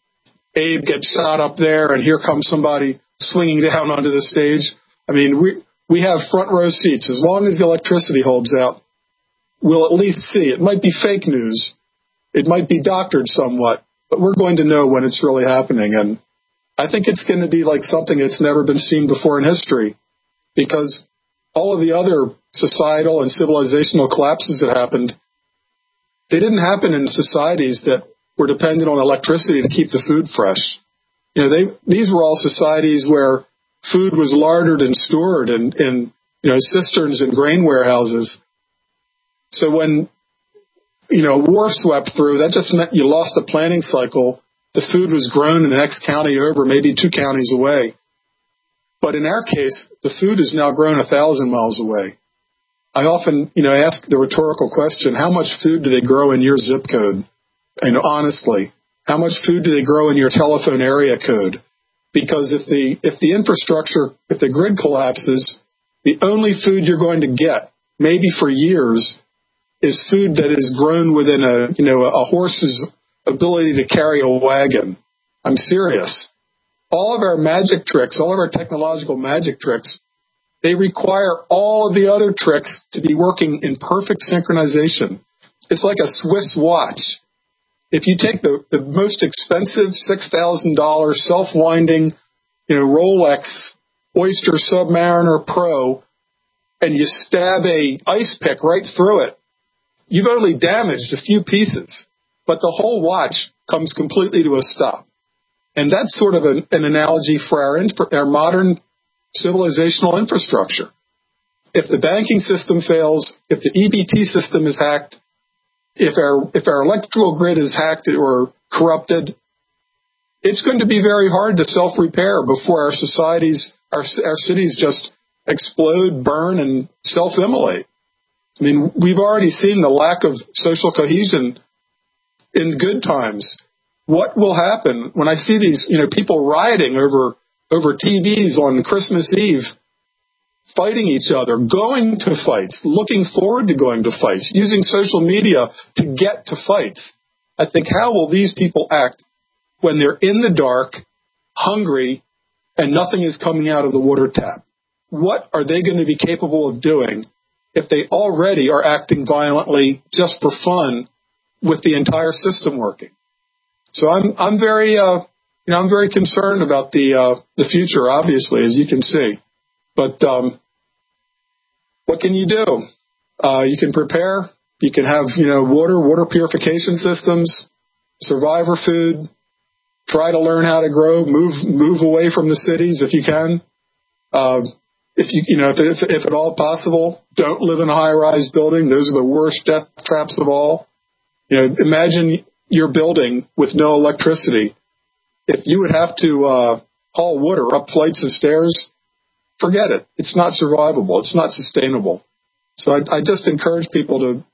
Abe get shot up there, and here comes somebody swinging down onto the stage. I mean, we we have front row seats. As long as the electricity holds out, we'll at least see. It might be fake news. It might be doctored somewhat, but we're going to know when it's really happening. And I think it's going to be like something that's never been seen before in history, because all of the other societal and civilizational collapses that happened, they didn't happen in societies that were dependent on electricity to keep the food fresh. You know, they these were all societies where food was larded and stored in, in you know cisterns and grain warehouses. So when you know war swept through, that just meant you lost a planting cycle. The food was grown in the next county over, maybe two counties away. But in our case, the food is now grown a thousand miles away. I often, you know, ask the rhetorical question: how much food do they grow in your zip code? And honestly, how much food do they grow in your telephone area code? Because if the if the infrastructure, if the grid collapses, the only food you're going to get, maybe for years, is food that is grown within a you know a horse's ability to carry a wagon. I'm serious. All of our magic tricks, all of our technological magic tricks, they require all of the other tricks to be working in perfect synchronization. It's like a Swiss watch. If you take the, the most expensive six thousand dollars self-winding, you know, Rolex Oyster Submariner Pro, and you stab a ice pick right through it, you've only damaged a few pieces, but the whole watch comes completely to a stop. And that's sort of an, an analogy for our, infra, our modern civilizational infrastructure. If the banking system fails, if the E B T system is hacked, if our if our electrical grid is hacked or corrupted, it's going to be very hard to self-repair before our societies, our, our cities just explode, burn, and self-immolate. I mean, we've already seen the lack of social cohesion in good times. What will happen when I see these, you know, people rioting over over T Vs on Christmas Eve, fighting each other, going to fights, looking forward to going to fights, using social media to get to fights? I think, how will these people act when they're in the dark, hungry, and nothing is coming out of the water tap? What are they going to be capable of doing if they already are acting violently just for fun with the entire system working? So I'm I'm very uh, you know I'm very concerned about the uh, the future, obviously, as you can see. But um, what can you do? Uh, you can prepare. You can have you know water water purification systems, survivor food. Try to learn how to grow. Move move away from the cities if you can. Uh, if you you know if, if if at all possible, don't live in a high-rise building. Those are the worst death traps of all. You know, imagine your building with no electricity. If you would have to uh, haul water up flights of stairs, forget it. It's not survivable. It's not sustainable. So I, I just encourage people to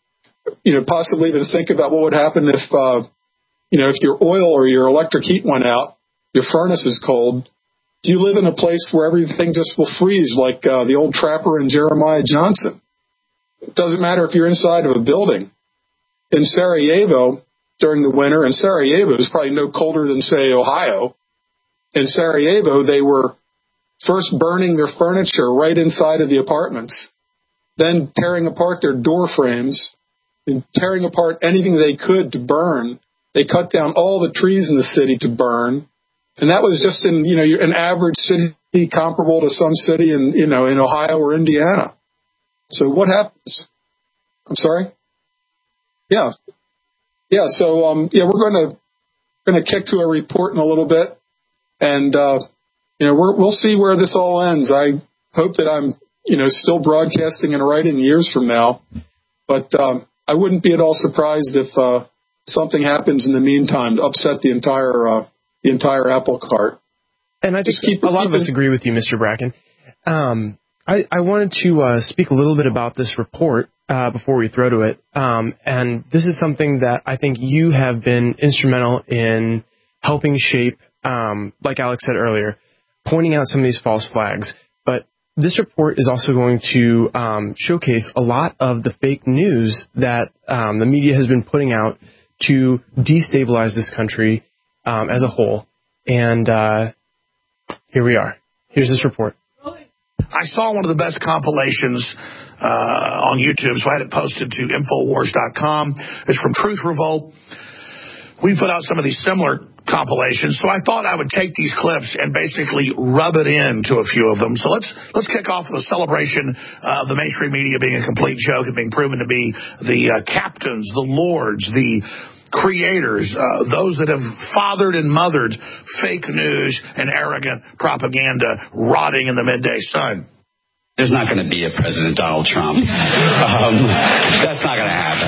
you know, possibly even think about what would happen if, uh, you know, if your oil or your electric heat went out, your furnace is cold. Do you live in a place where everything just will freeze like uh, the old trapper in Jeremiah Johnson? It doesn't matter if you're inside of a building. In Sarajevo, during the winter, and Sarajevo is probably no colder than, say, Ohio. In Sarajevo, they were first burning their furniture right inside of the apartments, then tearing apart their door frames, and tearing apart anything they could to burn. They cut down all the trees in the city to burn. And that was just in, you know, an average city comparable to some city in, you know, in Ohio or Indiana. So what happens? I'm sorry? Yeah. Yeah, so, um, yeah, we're going to going to kick to a report in a little bit. And, uh, you know, we're, we'll see where this all ends. I hope that I'm, you know, still broadcasting and writing years from now. But um, I wouldn't be at all surprised if uh, something happens in the meantime to upset the entire uh, the entire apple cart. And I just keep a lot of us agree with you, Mister Bracken. Um, I, I wanted to uh, speak a little bit about this report uh, before we throw to it. Um, and this is something that I think you have been instrumental in helping shape, um, like Alex said earlier, pointing out some of these false flags. But this report is also going to um, showcase a lot of the fake news that um, the media has been putting out to destabilize this country um, as a whole. And uh, here we are. Here's this report. I saw one of the best compilations uh, on YouTube, so I had it posted to Infowars dot com. It's from Truth Revolt. We put out some of these similar compilations, so I thought I would take these clips and basically rub it into a few of them. So let's let's kick off with a celebration uh, of the mainstream media being a complete joke and being proven to be the uh, captains, the lords, the creators, uh, those that have fathered and mothered fake news and arrogant propaganda rotting in the midday sun. There's not going to be a President Donald Trump. Um, that's not going to happen.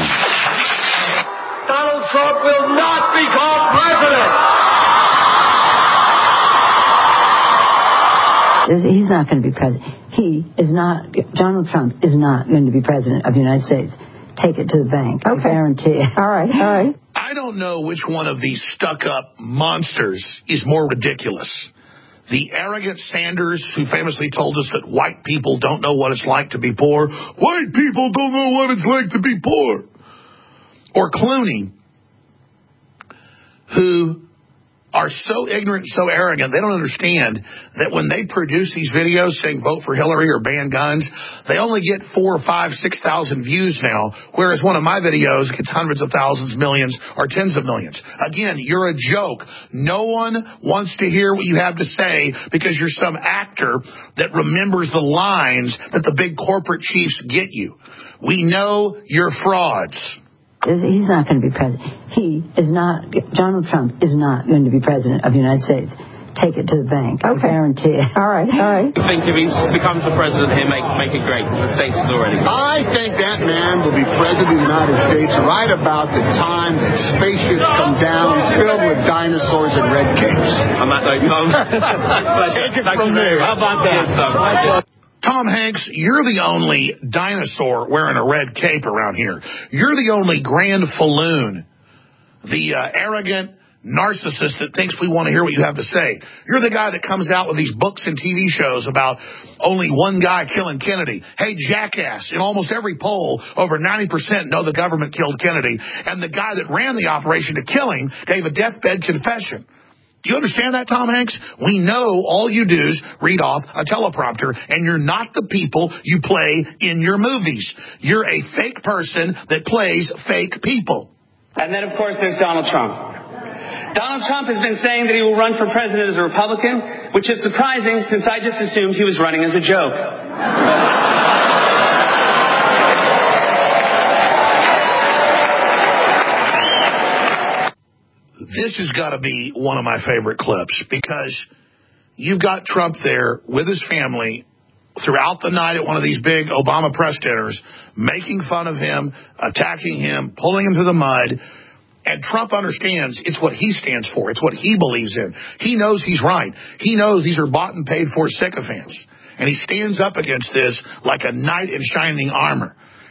Donald Trump will not be called president. He's not going to be president. He is not, Donald Trump is not going to be president of the United States. Take it to the bank. Okay. I guarantee it. All right, all right. I don't know which one of these stuck-up monsters is more ridiculous. The arrogant Sanders, who famously told us that white people don't know what it's like to be poor. White people don't know what it's like to be poor. Or Clooney, who are so ignorant, so arrogant, they don't understand that when they produce these videos saying vote for Hillary or ban guns, they only get four, five, six thousand views now, whereas one of my videos gets hundreds of thousands, millions, or tens of millions. Again, you're a joke. No one wants to hear what you have to say because you're some actor that remembers the lines that the big corporate chiefs get you. We know you're frauds. He's not going to be president. He is not, Donald Trump is not going to be president of the United States. Take it to the bank. Okay. I guarantee it. All right, all right. I think if he becomes the president, he'll make, make it great. The stakes is already great. I think that man will be president of the United States right about the time that spaceships come down filled with dinosaurs and red capes. On that note, Tom. Take it from there. How about that? Yes, Tom Hanks, you're the only dinosaur wearing a red cape around here. You're the only grand falloon, the uh, arrogant narcissist that thinks we want to hear what you have to say. You're the guy that comes out with these books and T V shows about only one guy killing Kennedy. Hey, jackass, in almost every poll, over ninety percent know the government killed Kennedy, and the guy that ran the operation to kill him gave a deathbed confession. Do you understand that, Tom Hanks? We know all you do is read off a teleprompter, and you're not the people you play in your movies. You're a fake person that plays fake people. And then, of course, there's Donald Trump. Donald Trump has been saying that he will run for president as a Republican, which is surprising since I just assumed he was running as a joke. This has got to be one of my favorite clips because you've got Trump there with his family throughout the night at one of these big Obama press dinners, making fun of him, attacking him, pulling him through the mud. And Trump understands it's what he stands for. It's what he believes in. He knows he's right. He knows these are bought and paid for sycophants. And he stands up against this like a knight in shining armor.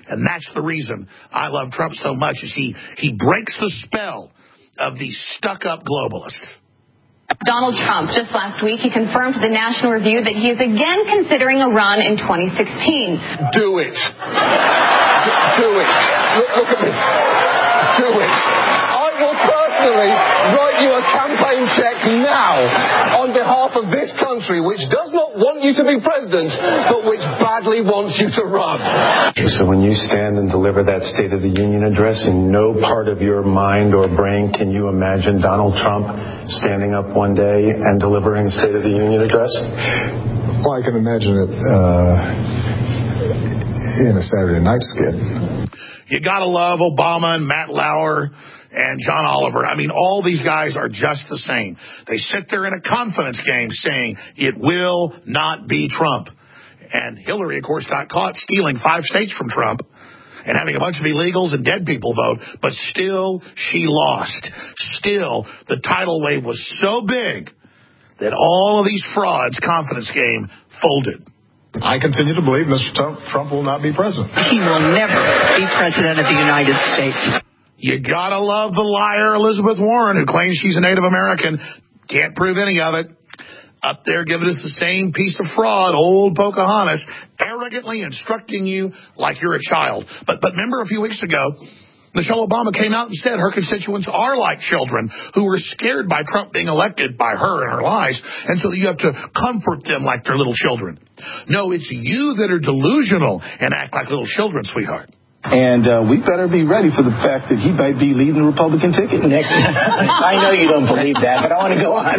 And that's the reason I love Trump so much, is he, he breaks the spell of these stuck-up globalists. Donald Trump, just last week, he confirmed to the National Review that he is again considering a run in twenty sixteen. Do it. Do it. Look, look at me. Do it. I will personally write you a campaign check now on behalf of this country, which does not want you to be president, but which badly wants you to run. So when you stand and deliver that State of the Union address, in no part of your mind or brain can you imagine Donald Trump standing up one day and delivering a State of the Union address? Well, I can imagine it uh, in a Saturday night skit. You gotta love Obama and Matt Lauer and John Oliver. I mean, all these guys are just the same. They sit there in a confidence game saying, it will not be Trump. And Hillary, of course, got caught stealing five states from Trump and having a bunch of illegals and dead people vote, but still she lost. Still, the tidal wave was so big that all of these frauds' confidence game folded. I continue to believe Mister Trump, Trump will not be president. He will never be president of the United States. You gotta love the liar Elizabeth Warren, who claims she's a Native American. Can't prove any of it. Up there giving us the same piece of fraud, old Pocahontas, arrogantly instructing you like you're a child. But but remember a few weeks ago, Michelle Obama came out and said her constituents are like children who were scared by Trump being elected by her and her lies, and so you have to comfort them like they're little children. No, it's you that are delusional and act like little children, sweetheart. And uh, we better be ready for the fact that he might be leading the Republican ticket next. I know you don't believe that, but I want to go on.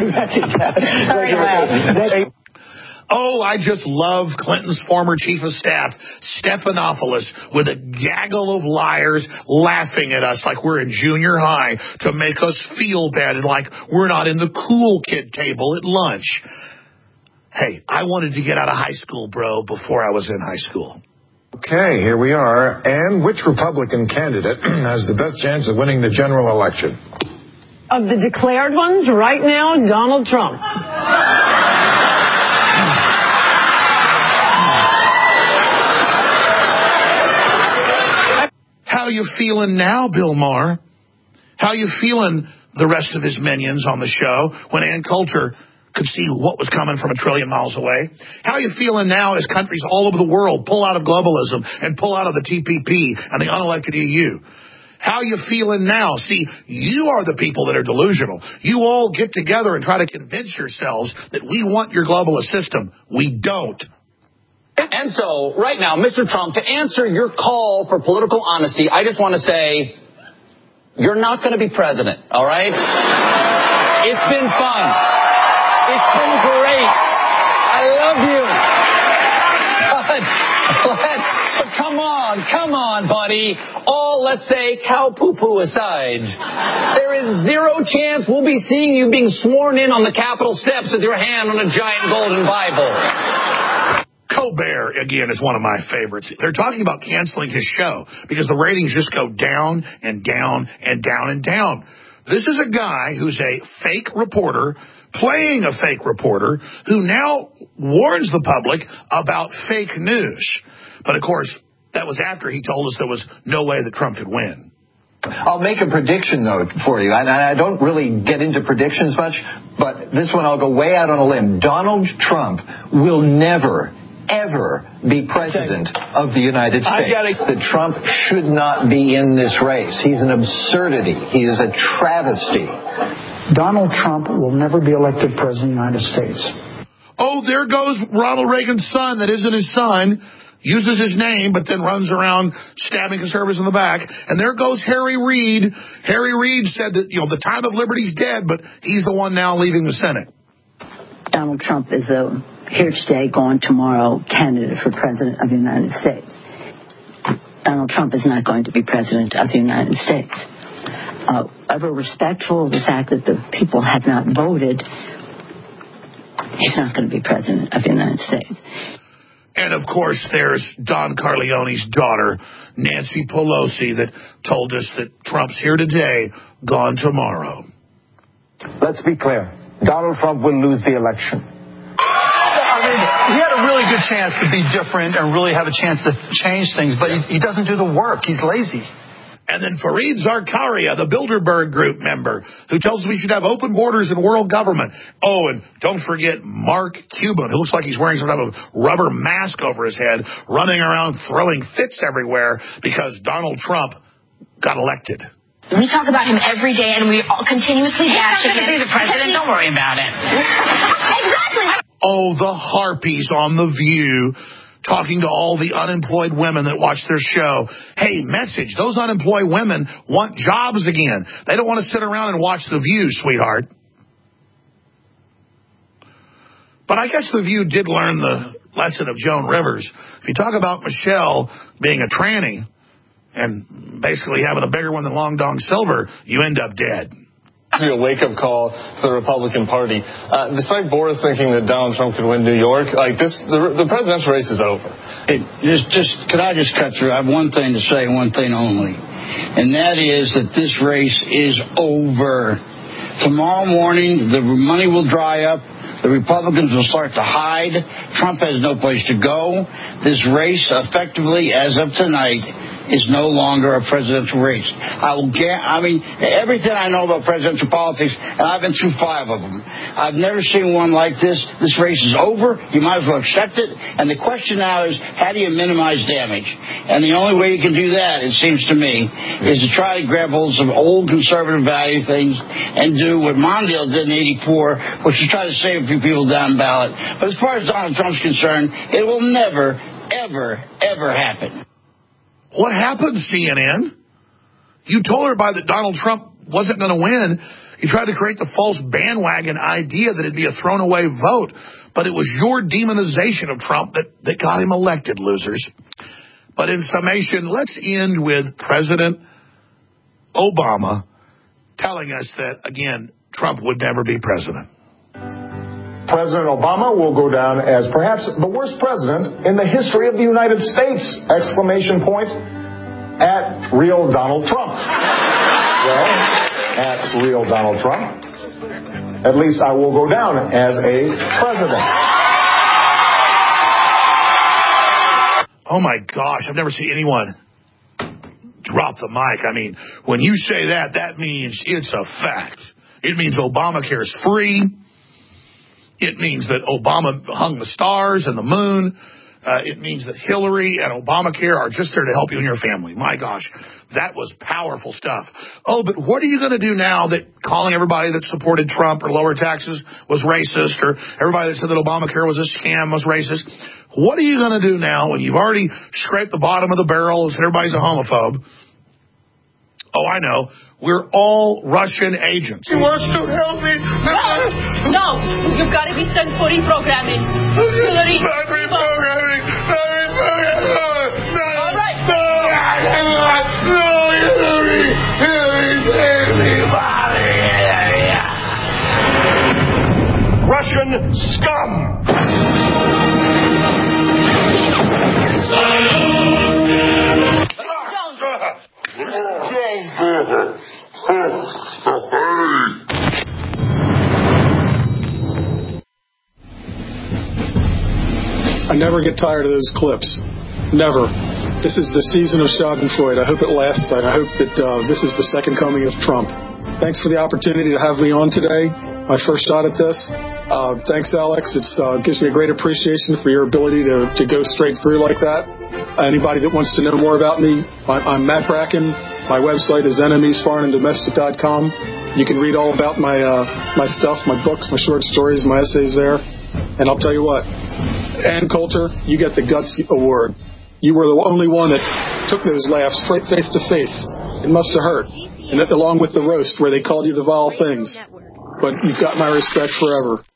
Sorry, Oh, I just love Clinton's former chief of staff, Stephanopoulos, with a gaggle of liars laughing at us like we're in junior high to make us feel bad and like we're not in the cool kid table at lunch. Hey, I wanted to get out of high school, bro, before I was in high school. Okay, here we are. And which Republican candidate has the best chance of winning the general election? Of the declared ones, right now, Donald Trump. How you feeling now, Bill Maher? How you feeling, the rest of his minions on the show, when Ann Coulter could see what was coming from a trillion miles away? How you feeling now as countries all over the world pull out of globalism and pull out of the T P P and the unelected E U? How you feeling now? See, you are the people that are delusional. You all get together and try to convince yourselves that we want your globalist system. We don't. And so, right now, Mister Trump, to answer your call for political honesty, I just want to say, you're not going to be president, all right? It's been fun. It's been great. I love you. But, but, but come on, come on, buddy. All, let's say, cow poo-poo aside, there is zero chance we'll be seeing you being sworn in on the Capitol steps with your hand on a giant golden Bible. Colbert, again, is one of my favorites. They're talking about canceling his show because the ratings just go down and down and down and down. This is a guy who's a fake reporter playing a fake reporter who now warns the public about fake news. But, of course, that was after he told us there was no way that Trump could win. I'll make a prediction, though, for you. And I don't really get into predictions much, but this one I'll go way out on a limb. Donald Trump will never, ever be president of the United States. That Trump should not be in this race. He's an absurdity. He is a travesty. Donald Trump will never be elected president of the United States. Oh, there goes Ronald Reagan's son that isn't his son, uses his name, but then runs around stabbing conservatives in the back. And there goes Harry Reid. Harry Reid said that, you know, the time of liberty's dead, but he's the one now leaving the Senate. Donald Trump is a here today, gone tomorrow candidate for president of the United States. Donald Trump is not going to be president of the United States. Uh, ever respectful of the fact that the people have not voted, he's not going to be president of the United States. And, of course, there's Don Corleone's daughter, Nancy Pelosi, that told us that Trump's here today, gone tomorrow. Let's be clear. Donald Trump will lose the election. I mean, he had a really good chance to be different and really have a chance to change things, but he, he doesn't do the work. He's lazy. And then Fareed Zakaria, the Bilderberg Group member, who tells us we should have open borders in world government. Oh, and don't forget Mark Cuban, who looks like he's wearing some type of rubber mask over his head, running around throwing fits everywhere because Donald Trump got elected. We talk about him every day, and we all continuously bash him. He's not going to be the president. Don't worry about it. Exactly. Oh, the harpies on The View, talking to all the unemployed women that watch their show. Hey, message, those unemployed women want jobs again. They don't want to sit around and watch The View, sweetheart. But I guess The View did learn the lesson of Joan Rivers. If you talk about Michelle being a tranny and basically having a bigger one than Long Dong Silver, you end up dead. A wake-up call to the Republican Party. Uh, despite Boris thinking that Donald Trump could win New York, like this, the, the presidential race is over. Hey, just, just, could I just cut through? I have one thing to say, one thing only, and that is that this race is over. Tomorrow morning, the money will dry up. The Republicans will start to hide. Trump has no place to go. This race, effectively, as of tonight, is no longer a presidential race. I will get, I mean, everything I know about presidential politics, and I've been through five of them, I've never seen one like this. This race is over. You might as well accept it. And the question now is, how do you minimize damage? And the only way you can do that, it seems to me, is to try to grab hold of some old conservative value things and do what Mondale did in eighty-four, which is try to save a few people down ballot. But as far as Donald Trump's concerned, it will never, ever, ever happen. What happened, C N N? You told everybody that Donald Trump wasn't going to win. You tried to create the false bandwagon idea that it'd be a thrown-away vote. But it was your demonization of Trump that, that got him elected, losers. But in summation, let's end with President Obama telling us that, again, Trump would never be president. President Obama will go down as perhaps the worst president in the history of the United States! Exclamation point at real Donald Trump. Well, at real Donald Trump. At least I will go down as a president. Oh my gosh, I've never seen anyone drop the mic. I mean, when you say that, that means it's a fact. It means Obamacare is free. It means that Obama hung the stars and the moon. Uh, it means that Hillary and Obamacare are just there to help you and your family. My gosh, that was powerful stuff. Oh, but what are you going to do now that calling everybody that supported Trump or lower taxes was racist, or everybody that said that Obamacare was a scam was racist? What are you going to do now when you've already scraped the bottom of the barrel and said everybody's a homophobe? Oh, I know. We're all Russian agents. He wants to help me. No, no. You've got to be sent for reprogramming. Hillary. Not reprogramming. Not reprogramming. No. All right. No. No, Hillary. Hillary, save me, Bobby. Russian scum. I never get tired of those clips. Never. This is the season of Schadenfreude. I hope it lasts. I hope that uh, this is the second coming of Trump. Thanks for the opportunity to have me on today. My first shot at this. Uh, thanks, Alex. It uh, gives me a great appreciation for your ability to, to go straight through like that. Anybody that wants to know more about me, I'm Matt Bracken. My website is enemies foreign and domestic dot com. You can read all about my uh, my stuff, my books, my short stories, my essays there. And I'll tell you what, Ann Coulter, you get the Guts Award. You were the only one that took those laughs face to face. It must have hurt. And along with the roast where they called you the vile things. But you've got my respect forever.